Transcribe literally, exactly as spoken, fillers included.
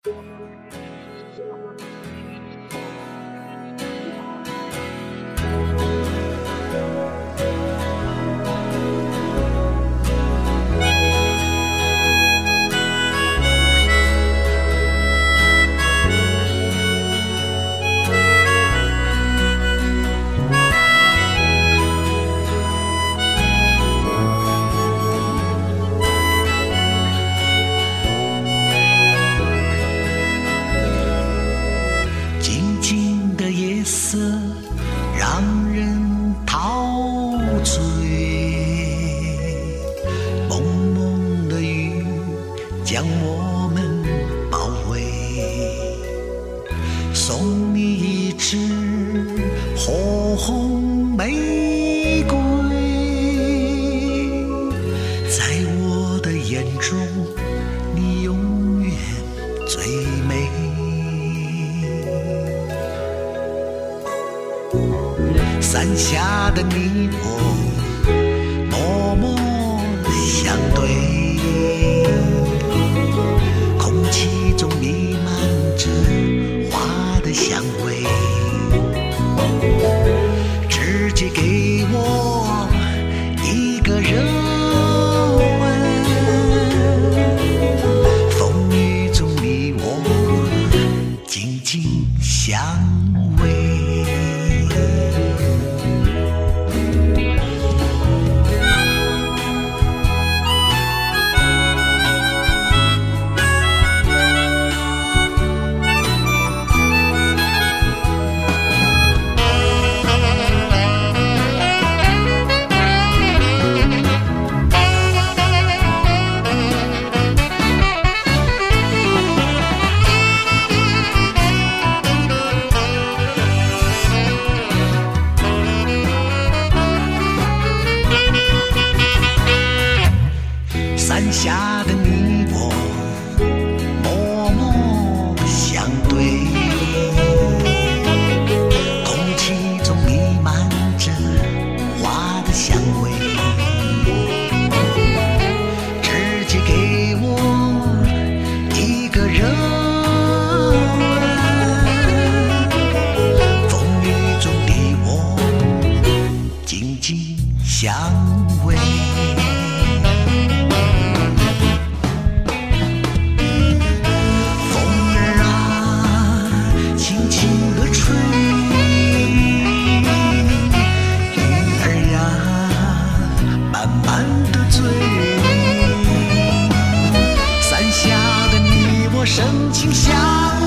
将我们包围，送你一支火红玫瑰，在我的眼中，你永远最美。伞下的你我，默默相对。香味，直接给我一个热吻，风雨中你我紧紧相偎。伞下的你我，默默相对，空气中弥漫着花的香味，直接给我一个热吻，风雨中的我紧紧相偎。深情相